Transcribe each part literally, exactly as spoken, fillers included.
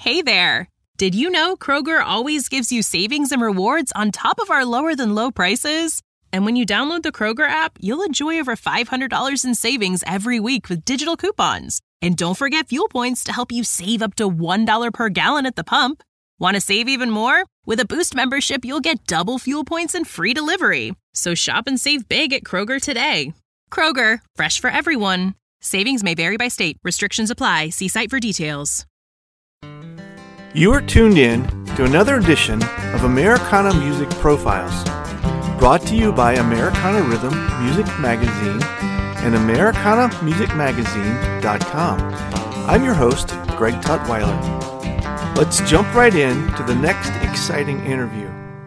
Hey there! Did you know Kroger always gives you savings and rewards on top of our lower-than-low prices? And when you download the Kroger app, you'll enjoy over five hundred dollars in savings every week with digital coupons. And don't forget fuel points to help you save up to one dollar per gallon at the pump. Want to save even more? With a Boost membership, you'll get double fuel points and free delivery. So shop and save big at Kroger today. Kroger, fresh for everyone. Savings may vary by state. Restrictions apply. See site for details. You are tuned in to another edition of Americana Music Profiles, brought to you by Americana Rhythm Music Magazine and Americana Music Magazine dot com. I'm your host, Greg Tutwiler. Let's jump right in to the next exciting interview.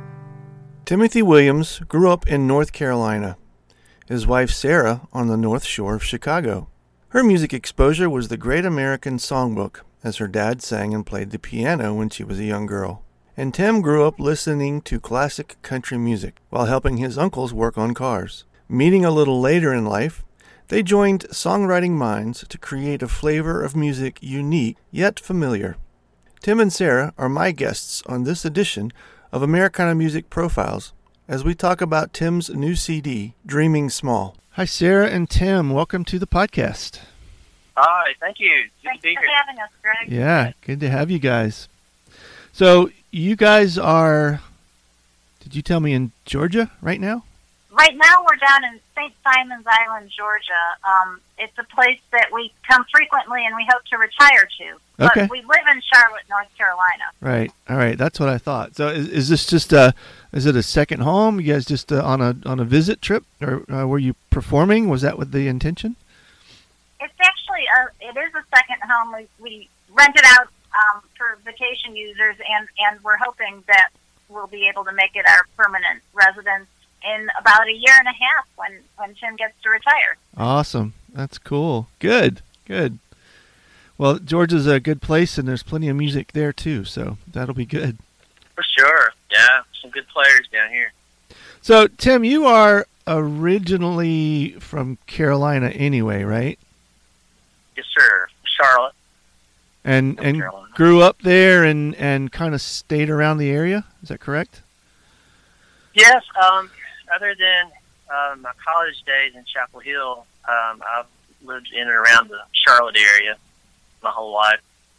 Timothy Williams grew up in North Carolina. His wife Sarah on the North Shore of Chicago. Her music exposure was the Great American Songbook, as her dad sang and played the piano when she was a young girl. And Tim grew up listening to classic country music while helping his uncles work on cars. Meeting a little later in life, they joined songwriting minds to create a flavor of music unique yet familiar. Tim and Sarah are my guests on this edition of Americana Music Profiles as we talk about Tim's new C D, Dreaming Small. Hi, Sarah and Tim. Welcome to the podcast. Hi, thank you. Good Thanks to be for here. having us, Greg. Yeah, good to have you guys. So you guys are, did you tell me, in Georgia right now? Right now we're down in Saint Simons Island, Georgia. Um, it's a place that we come frequently and we hope to retire to. But Okay. we live in Charlotte, North Carolina. Right. All right. That's what I thought. So is, is this just a, is it a second home? You guys just uh, on a on a visit trip, or uh, were you performing? Was that with the intention? It's actually, a, it is a second home. We, we rent it out um, for vacation users, and, and we're hoping that we'll be able to make it our permanent residence in about a year and a half when, when Tim gets to retire. Awesome. That's cool. Good. Good. Well, Georgia's a good place, and there's plenty of music there, too, so that'll be good. For sure. Yeah, some good players down here. So, Tim, you are originally from Carolina anyway, right? Yes, sir. Charlotte. And North and Carolina. grew up there and, and kind of stayed around the area? Is that correct? Yes, um, other than uh, my college days in Chapel Hill, um, I've lived in and around the Charlotte area my whole life.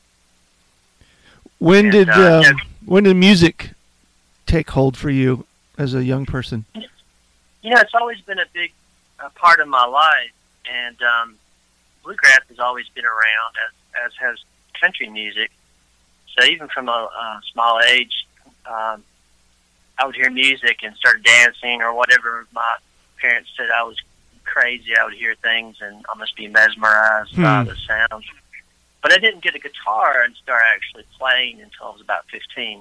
When And, did uh, um, yeah. when did music take hold for you as a young person? You know, it's always been a big uh, part of my life, and um, bluegrass has always been around, as, as has country music. So even from a uh, small age, um, I would hear music and start dancing or whatever. My parents said I was crazy. I would hear things and almost be mesmerized Hmm. by the sounds. But I didn't get a guitar and start actually playing until I was about fifteen.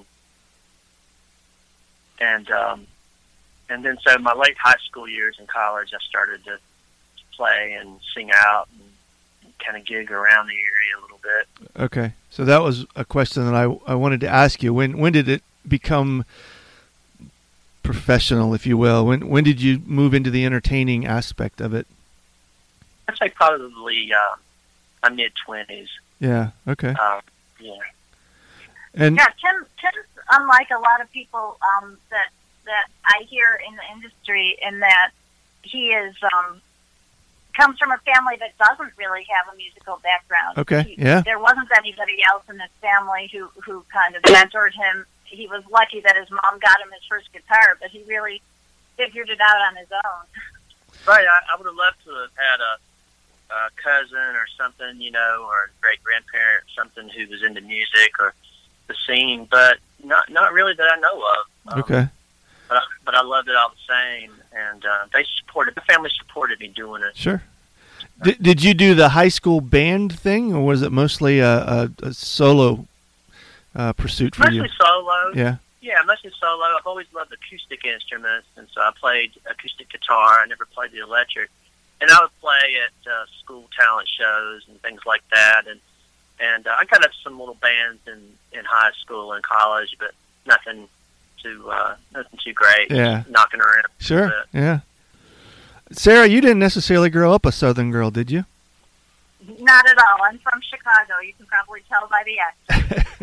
And um, and then so my late high school years in college, I started to play and sing out and kind of gig around the area a little bit. Okay, so that was a question that I, I wanted to ask you. When when did it become professional, if you will? When when did you move into the entertaining aspect of it? I'd say probably uh, my mid-twenties. Yeah, okay. Uh, yeah. And Yeah, Tim, Tim's unlike a lot of people um, that that I hear in the industry, in that he is um, comes from a family that doesn't really have a musical background. Okay, He, yeah. There wasn't anybody else in his family who, who kind of mentored him. He was lucky that his mom got him his first guitar, but he really figured it out on his own. Right, I, I would have loved to have had a, a cousin or something, you know, or a great grandparent, something who was into music or the scene, but not not really that I know of. Um, okay. But I, but I loved it all the same, and uh, they supported. The family supported me doing it. Sure. Did did you do the high school band thing, or was it mostly a, a, a solo uh, pursuit for Mostly you? solo. Yeah. Yeah, mostly solo. I've always loved acoustic instruments, and so I played acoustic guitar. I never played the electric. And I would play at uh, school talent shows and things like that. And and uh, I got up some little bands in, in high school and college, but nothing too uh, nothing too great. Yeah. Just knocking around. a Sure. little bit. Yeah. Sarah, you didn't necessarily grow up a Southern girl, did you? Not at all. I'm from Chicago. You can probably tell by the accent.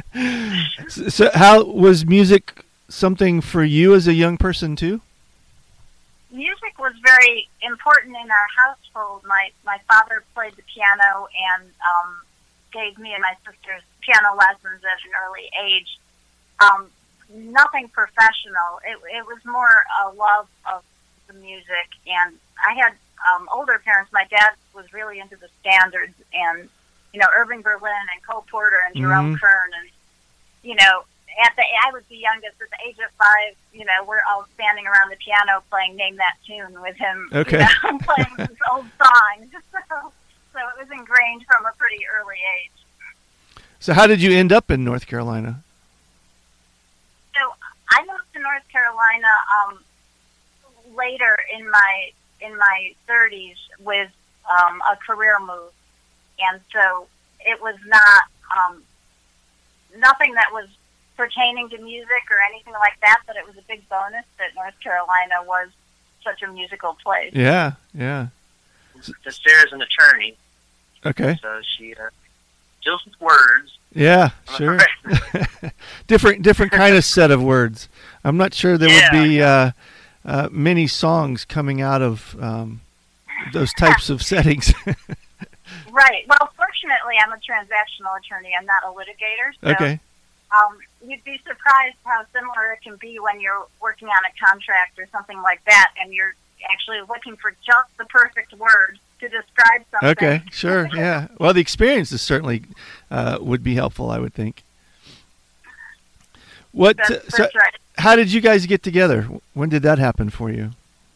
so, so how was music something for you as a young person too? Music was very important in our household. My my father played the piano and um, gave me and my sisters piano lessons at an early age. Um, nothing professional. It, it was more a love of the music. And I had um, older parents. My dad was really into the standards and, you know, Irving Berlin and Cole Porter and Jerome Mhm. Kern. And, you know, at the I was the youngest. At the age of five, you know, we're all standing around the piano playing Name That Tune with him, Okay. you know, playing these old songs. So, so it was ingrained from a pretty early age. So how did you end up in North Carolina? So I moved to North Carolina um, later in my in my thirties with um, a career move, and so it was not um, nothing that was pertaining to music or anything like that. But it was a big bonus that North Carolina was such a musical place. Yeah, yeah. So Sarah's an attorney, Okay. so she uh, deals with words. Yeah, I'm a sure. professional. different different kind of set of words. I'm not sure there Yeah, would be uh, uh, many songs coming out of um, those types of settings. Right. Well, fortunately, I'm a transactional attorney. I'm not a litigator. So, Okay. Um, you'd be surprised how similar it can be when you're working on a contract or something like that, and you're actually looking for just the perfect word to describe something. Okay, sure, yeah. Well, the experiences certainly uh, would be helpful, I would think. What? That's, uh, so, that's right. how did you guys get together? When did that happen for you?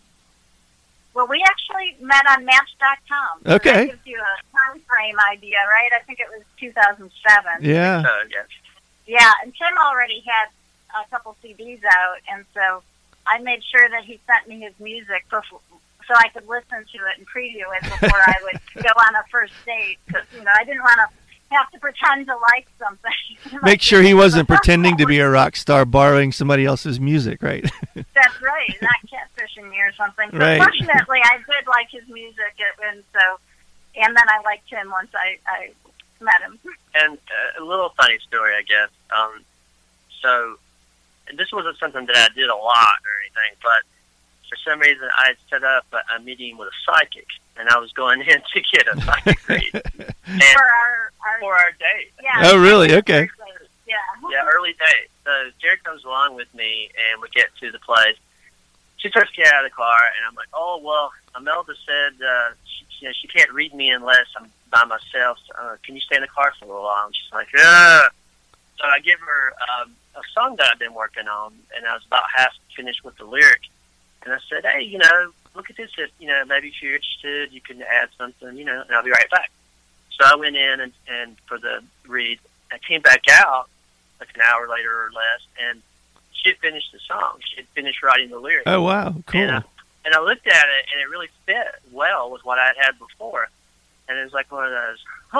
Well, we actually met on Match dot com. So Okay. That gives you a time frame idea, right? I think it was two thousand seven. Yeah. So, yes. Yeah, and Tim already had a couple C Ds out, and so I made sure that he sent me his music before, so I could listen to it and preview it before I would go on a first date. Because, you know, I didn't want to have to pretend to like something. Make sure he wasn't pretending to be a rock star borrowing somebody else's music, right? That's right, not catfishing me or something. So Right. fortunately, I did like his music, and so, and then I liked him once I, I met him. And uh, a little funny story, I guess. Um, so, and this wasn't something that I did a lot or anything, but for some reason I had set up a, a meeting with a psychic, and I was going in to get a psychic read. And For our, our for our date. yeah. Oh, really? Okay. Yeah. Yeah, early date. So Jared comes along with me, and we get to the place. She starts to get out of the car, and I'm like, oh, well, Imelda said uh, she, you know, she can't read me unless I'm by myself. So, uh, can you stay in the car for a little while? And she's like, yeah. So I give her um, a song that I've been working on, and I was about half finished with the lyric. And I said, hey, you know, look at this. If, you know, maybe if you're interested, you can add something, you know, and I'll be right back. So I went in and, and for the read. I came back out like an hour later or less, and she had finished the song. She had finished writing the lyrics. Oh, wow, cool. And I, and I looked at it, and it really fit well with what I had had before. And it was like one of those,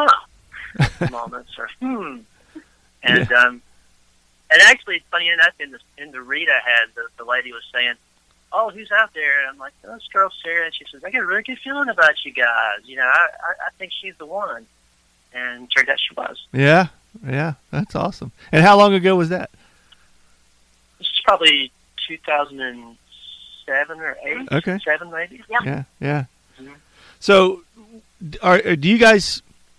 huh, moments, or hmm. And Yeah. um, and actually, funny enough, in the in the read I had, the, the lady was saying, oh, who's out there? And I'm like, oh, this girl Sarah. And she says, I got a really good feeling about you guys. You know, I, I, I think she's the one. And turned out she was. Yeah, yeah, that's awesome. And how long ago was that? This is probably two thousand seven or eight. Okay. Seven, maybe. Yep. Yeah, yeah. Mhm. So, are do you guys?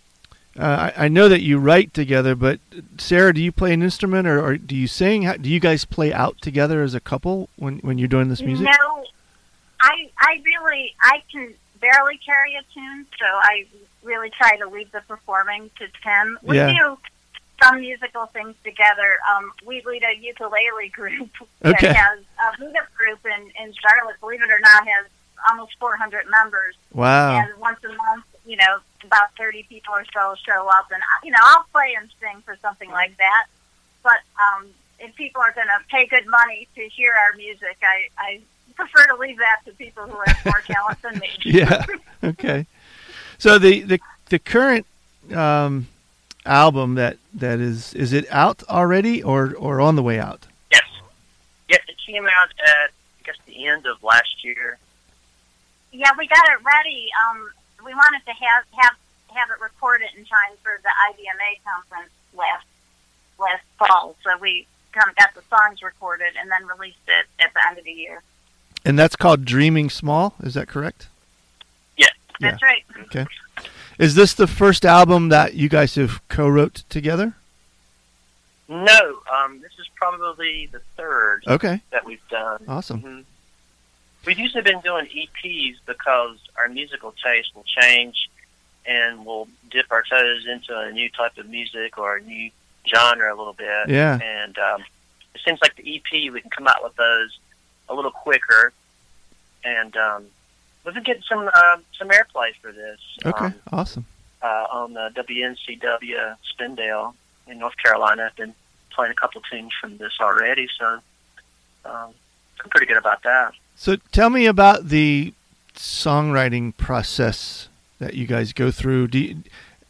Uh, I, I know that you write together, but Sarah, do you play an instrument, or, or do you sing? How, do you guys play out together as a couple when when you're doing this music? No, I I really I can barely carry a tune, so I really try to leave the performing to Tim. We Yeah. do some musical things together. Um, we lead a ukulele group that Okay. has a meetup group in in Charlotte. Believe it or not, has almost four hundred members. Wow. And once a month, you know, about thirty people or so show up, and you know, I'll play and sing for something like that. But um, if people are going to pay good money to hear our music, I, I prefer to leave that to people who have more talent than me. Yeah. Okay. So the the the current um, album that, that is is it out already or or on the way out? Yes. Yes, it came out at, I guess, the end of last year. Yeah, we got it ready. Um, we wanted to have have have it recorded in time for the I B M A conference last last So we kind of got the songs recorded and then released it at the end of the year. And that's called Dreaming Small, is that correct? Yeah. That's Yeah. right. Okay. Is this the first album that you guys have co-wrote together? No, um, this is probably the third Okay. that we've done. Awesome. Mm-hmm. We've usually been doing E Ps because our musical taste will change and we'll dip our toes into a new type of music or a new genre a little bit. Yeah. And um, it seems like the E P, we can come out with those a little quicker. And um, we've been getting some uh, some airplay for this. Okay, um, awesome. Uh, on the W N C W Spindale in North Carolina. I've been playing a couple tunes from this already, so um, I'm pretty good about that. So tell me about the songwriting process that you guys go through. Do you,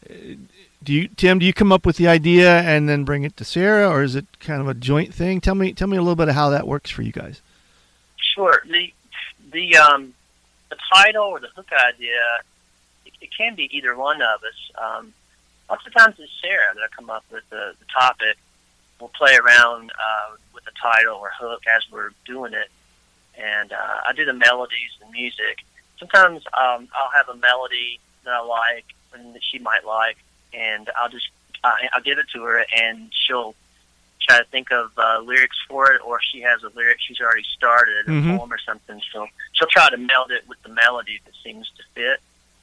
do you, Tim, do you come up with the idea and then bring it to Sarah, or is it kind of a joint thing? Tell me, tell me a little bit of how that works for you guys. Sure. The the um, the title or the hook idea, it, it can be either one of us. Um, lots of times it's Sarah that I come up with the, the topic. We'll play around uh, with the title or hook as we're doing it, and uh, I do the melodies and music. Sometimes um, I'll have a melody that I like and that she might like, and I'll just uh, I'll give it to her, and she'll try to think of uh, lyrics for it, or if she has a lyric she's already started, a Mhm. poem or something. She'll she'll try to meld it with the melody that seems to fit.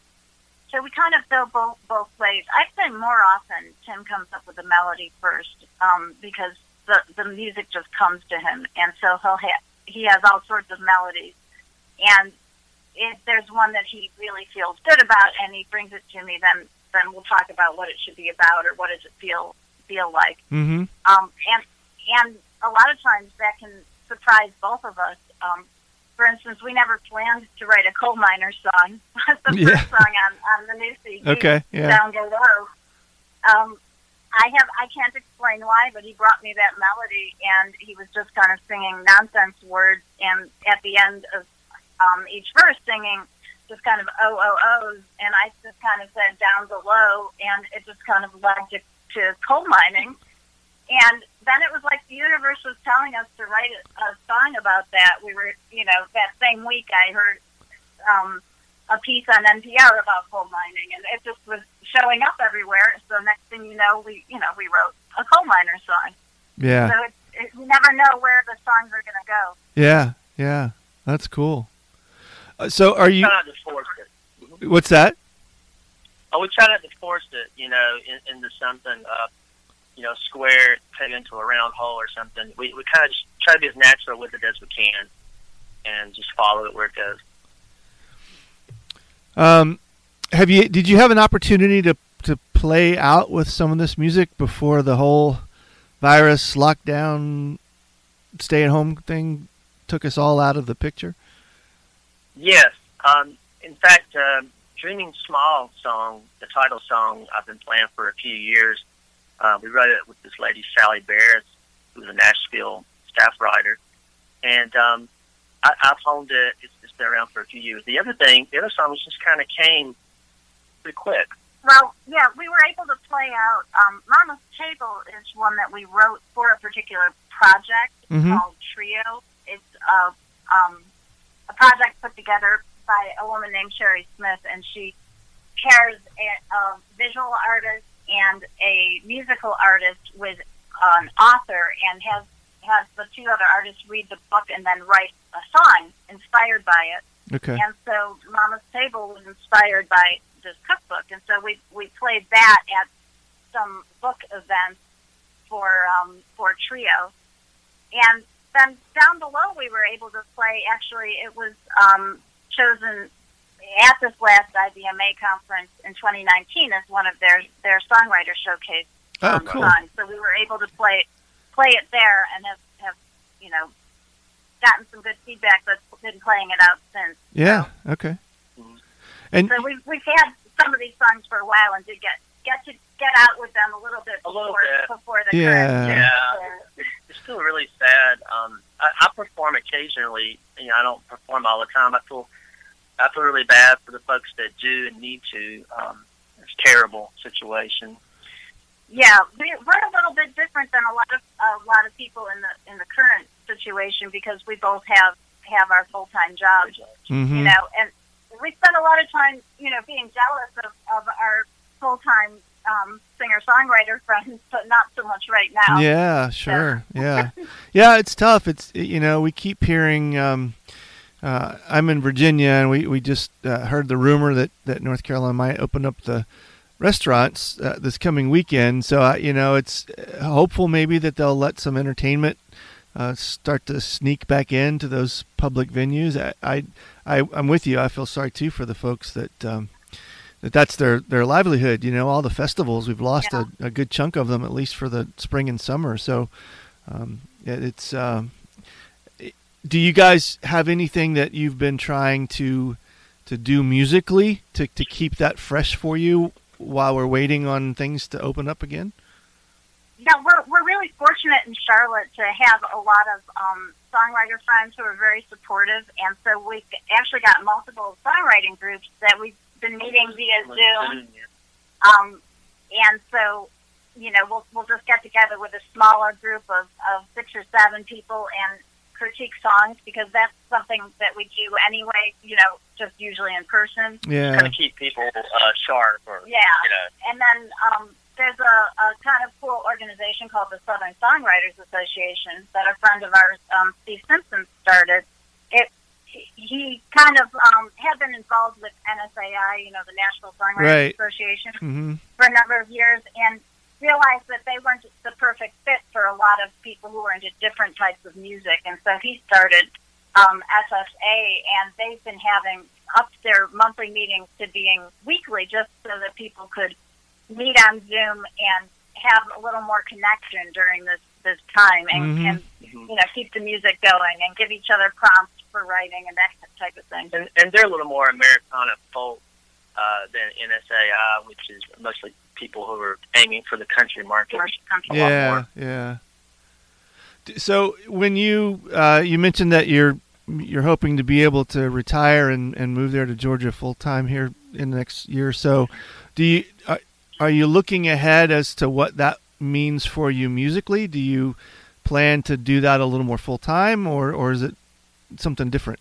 So we kind of go both both ways. I'd say more often Tim comes up with the melody first, um, because the the music just comes to him, and so he'll ha- he has all sorts of melodies, and if there's one that he really feels good about and he brings it to me, then then we'll talk about what it should be about or what does it feel feel like. Mm-hmm. Um, and and a lot of times that can surprise both of us. Um, for instance, we never planned to write a coal miner song. That's the Yeah. first song on, on the new C D. Okay, yeah. Down Go Low. Um, I have I can't explain why, but he brought me that melody, and he was just kind of singing nonsense words, and at the end of um, each verse, singing just kind of oh oh ohs, and I just kind of said down below, and it just kind of led to, to coal mining. And then it was like the universe was telling us to write a, a song about that. We were, you know, that same week I heard um, a piece on N P R about coal mining, and it just was showing up everywhere. So next thing you know, we, you know, we wrote a coal miner song. Yeah. So it, it, you never know where the songs are going to go. Yeah, yeah. That's cool. Uh, so are you... Try not to force it. What's that? Oh, we try not to force it, you know, in, into something, uh, you know, square, peg into a round hole or something. We we kind of just try to be as natural with it as we can, and just follow it where it goes. Um, have you? Did you have an opportunity to to play out with some of this music before the whole virus lockdown, stay at home thing took us all out of the picture? Yes. Um, in fact, uh, Dreaming Small song, the title song, I've been playing for a few years. Uh, we wrote it with this lady, Sally Barris, who's a Nashville staff writer. And um, I, I've honed it. It's, it's been around for a few years. The other thing, the other songs just kind of came pretty quick. Well, yeah, we were able to play out. Um, Mama's Table is one that we wrote for a particular project Mhm. called Trio. It's a, um, a project put together by a woman named Sherry Smith, and she pairs a, a visual artist and a musical artist with an author, and has has the two other artists read the book and then write a song inspired by it. Okay. And so Mama's Table was inspired by this cookbook, and so we we played that at some book events for um, for Trio. And then down below we were able to play, actually it was um, chosen at this last I B M A conference in twenty nineteen as one of their, their songwriter showcase Oh, um, cool. songs. So we were able to play play it there and have, have you know, gotten some good feedback, but been playing it out since. Yeah. Okay. And So we've, we've had some of these songs for a while and did get get to get out with them a little bit A before, little bit. before the Yeah. current year. Yeah. It's, it's still really sad. Um, I, I perform occasionally. You know, I don't perform all the time. I feel I feel really bad for the folks that do and need to. Um, it's a terrible situation. Yeah, we, we're a little bit different than a lot of a of people in the in the current situation because we both have have our full time jobs, Mm-hmm. you know, and we spend a lot of time, you know, being jealous of, of our full time um, singer songwriter friends, but not so much right now. Yeah, sure. Yeah. Yeah, it's tough. It's, you know, we keep hearing, um, uh, I'm in Virginia, and we, we just uh, heard the rumor that, that North Carolina might open up the restaurants uh, this coming weekend. So, uh, you know, it's hopeful maybe that they'll let some entertainment uh, start to sneak back into those public venues. I, I, I, I'm with you. I feel sorry, too, for the folks that um, that that's their, their livelihood. You know, all the festivals, we've lost Yeah. a, a good chunk of them, at least for the spring and summer. So um, it, it's um, it, do you guys have anything that you've been trying to to do musically to, to keep that fresh for you while we're waiting on things to open up again? Yeah, we're we're really fortunate in Charlotte to have a lot of um, songwriter friends who are very supportive, and so we've actually got multiple songwriting groups that we've been meeting via Zoom. Um, and so, you know, we'll we'll just get together with a smaller group of, of six or seven people and critique songs because that's something that we do anyway. You know, just usually in person. Yeah. Kind of keep people uh, sharp, or Yeah, you know. and then um, there's a, a kind of cool organization called the Southern Songwriters Association that a friend of ours, um, Steve Simpson, started. It he kind of um, had been involved with N S A I, you know, the National Songwriters Right. Association, Mm-hmm. for a number of years, and realized that they weren't the perfect fit for a lot of people who were into different types of music, and so he started um, S S A, and they've been having upped their monthly meetings to being weekly, just so that people could meet on Zoom and have a little more connection during this, this time, and, Mhm. and you know, keep the music going and give each other prompts for writing and that type of thing. And, and they're a little more Americana folk uh, than N S A I, which is mostly people who are aiming for the country market. A lot Yeah, more. yeah. D- So when you uh, you mentioned that you're you're hoping to be able to retire and, and move there to Georgia full time here in the next year or so, do you are, are you looking ahead as to what that means for you musically? Do you plan to do that a little more full time, or or is it something different?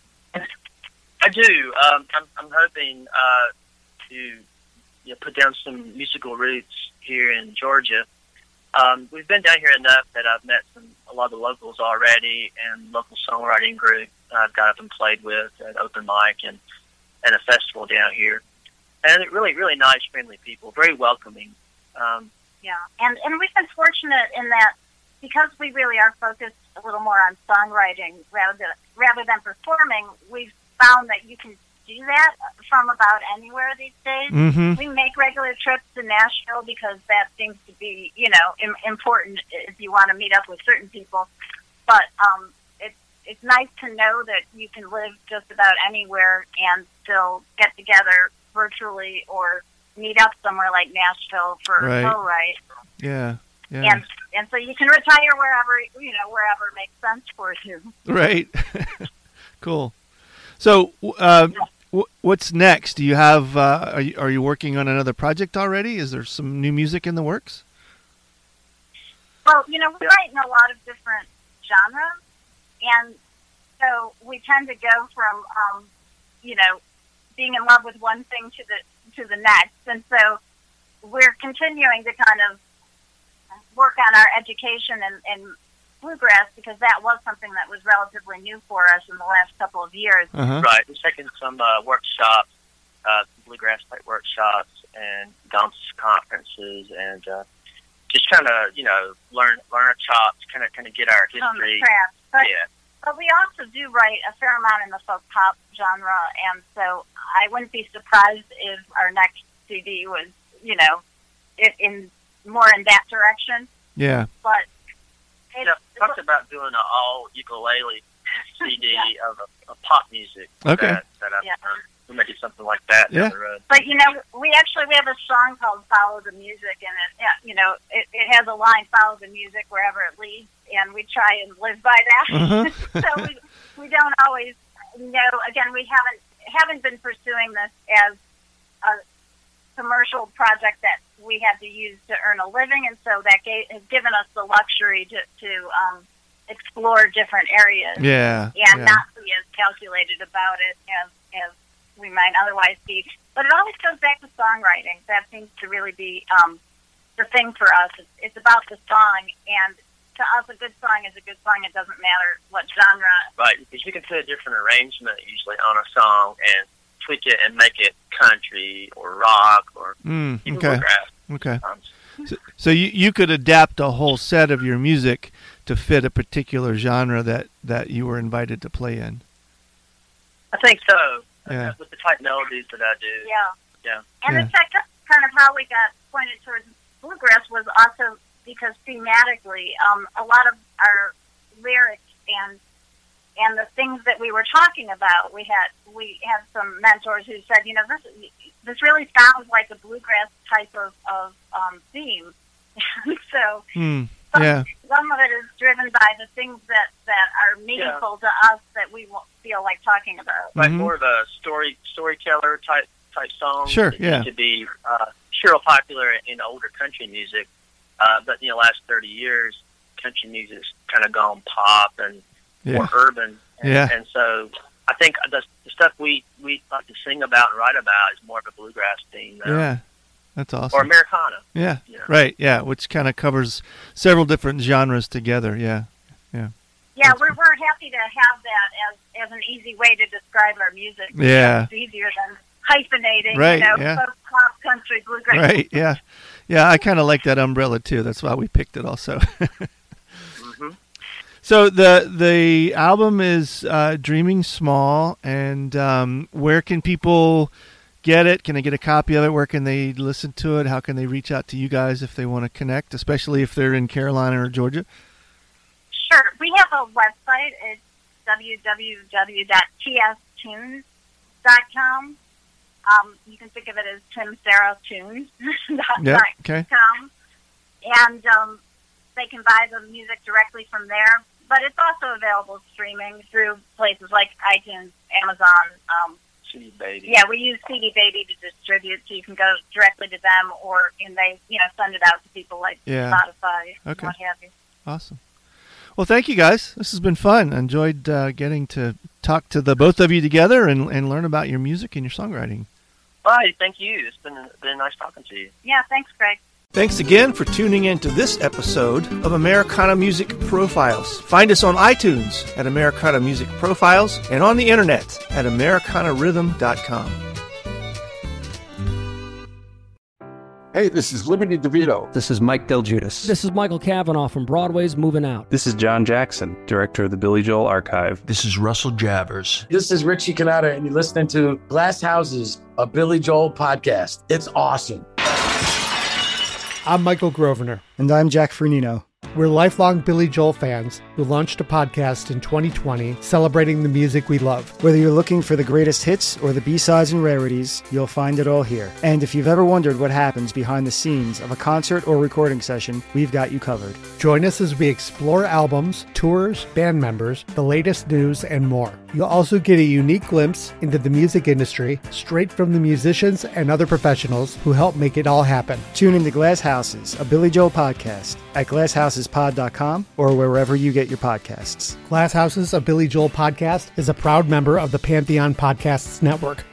I do. Um, I'm, I'm hoping uh, to you know, put down some musical roots here in Georgia. Um, we've been down here enough that I've met some, a lot of the locals already, and local songwriting group I've got up and played with at open mic and, and a festival down here. And they're really, really nice, friendly people, very welcoming. Um, Yeah, and and we've been fortunate in that because we really are focused a little more on songwriting rather than, rather than performing, we've found that you can do that from about anywhere these days. Mm-hmm. We make regular trips to Nashville because that seems to be, you know, im- important if you want to meet up with certain people. But um, it's it's nice to know that you can live just about anywhere and still get together virtually or meet up somewhere like Nashville for Right. a co-write. Yeah, yeah, And and so you can retire wherever, you know, wherever makes sense for you. right. Cool. So, uh, w- what's next? Do you have? Uh, are you are you working on another project already? Is there some new music in the works? Well, you know, we write in a lot of different genres, and so we tend to go from, um, you know, being in love with one thing to the to the next, and so we're continuing to kind of work on our education and, and bluegrass because that was something that was relatively new for us in the last couple of years. Uh-huh. Right. We're taking some uh, workshops, uh, bluegrass type workshops, and dance conferences, and uh, just trying to, you know, learn learn our chops, kind of kind of get our On the history. craft. But, Yeah. but we also do write a fair amount in the folk pop genre, and so I wouldn't be surprised if our next C D was, you know, in, in more in that direction. Yeah. But You it's, know, talked about doing an all ukulele C D Yeah. of, of pop music. Okay. That, that I've Yeah. done. We may do something like that Yeah. down the road. But, you know, we actually, we have a song called Follow the Music, and it, yeah, you know, it, it has a line, follow the music wherever it leads, and we try and live by that. Uh-huh. So we, we don't always know, again, we haven't, haven't been pursuing this as a, commercial project that we had to use to earn a living, and so that gave, has given us the luxury to, to um, explore different areas. Yeah. And yeah. not be as calculated about it as, as we might otherwise be. But it always goes back to songwriting. That seems to really be um, the thing for us. It's, it's about the song, and to us, a good song is a good song. It doesn't matter what genre. Right, because you can put a different arrangement usually on a song and tweak it and make it country or rock or mm, even okay. bluegrass. Okay. So, so you, you could adapt a whole set of your music to fit a particular genre that, that you were invited to play in. I think so. Yeah. Uh, with the type melodies that I do. Yeah. Yeah. And Yeah. in fact, that's kind of how we got pointed towards bluegrass was also because thematically, um, a lot of our lyrics and and the things that we were talking about, we had we had some mentors who said, you know, this this really sounds like a bluegrass type of of um, theme. so Hmm. some, Yeah. some of it is driven by the things that, that are meaningful to us that we won't feel like talking about. Like Mhm. more of a story storyteller type type song. Sure, that yeah. used to be uh, sure popular in older country music, uh, but in the last thirty years, country music's kind of gone pop and Yeah. more urban. And, Yeah. and so I think the, the stuff we, we like to sing about and write about is more of a bluegrass theme now. Yeah. That's awesome. Or Americana. Yeah. You know? Right. Yeah. Which kind of covers several different genres together. Yeah. Yeah. Yeah, we're we're happy to have that as, as an easy way to describe our music. Yeah. It's easier than hyphenating, Right, you know, yeah. folk, pop, country, bluegrass. Right. Yeah. Yeah. I kind of like that umbrella too. That's why we picked it also. hmm So the the album is uh, Dreaming Small, and um, where can people get it? Can they get a copy of it? Where can they listen to it? How can they reach out to you guys if they want to connect, especially if they're in Carolina or Georgia? Sure. We have a website. It's w w w dot t s tunes dot com. Um, you can think of it as Tim Sarah Tunes dot Yeah. Okay. com. And um, they can buy the music directly from there. But it's also available streaming through places like iTunes, Amazon. Um, C D Baby. yeah, we use C D Baby to distribute, so you can go directly to them, or and they, you know, send it out to people like Yeah. Spotify, Okay. what have you. Awesome. Well, thank you guys. This has been fun. I enjoyed uh, getting to talk to the both of you together and, and learn about your music and your songwriting. Bye. Thank you. It's been been nice talking to you. Yeah, thanks, Greg. Thanks again for tuning in to this episode of Americana Music Profiles. Find us on iTunes at Americana Music Profiles and on the internet at americana rhythm dot com. Hey, this is Liberty DeVito. This is Mike Del Giudice. This is Michael Cavanaugh from Broadway's Moving Out. This is John Jackson, director of the Billy Joel Archive. This is Russell Javers. This is Richie Canada, and you're listening to Glass Houses, a Billy Joel podcast. It's awesome. I'm Michael Grosvenor. And I'm Jack Fernino. We're lifelong Billy Joel fans who launched a podcast in twenty twenty celebrating the music we love. Whether you're looking for the greatest hits or the B-sides and rarities, you'll find it all here. And if you've ever wondered what happens behind the scenes of a concert or recording session, we've got you covered. Join us as we explore albums, tours, band members, the latest news, and more. You'll also get a unique glimpse into the music industry straight from the musicians and other professionals who help make it all happen. Tune into Glass Houses, a Billy Joel podcast at glass houses pod dot com or wherever you get your podcasts. Glass Houses, a Billy Joel podcast, is a proud member of the Pantheon Podcasts Network.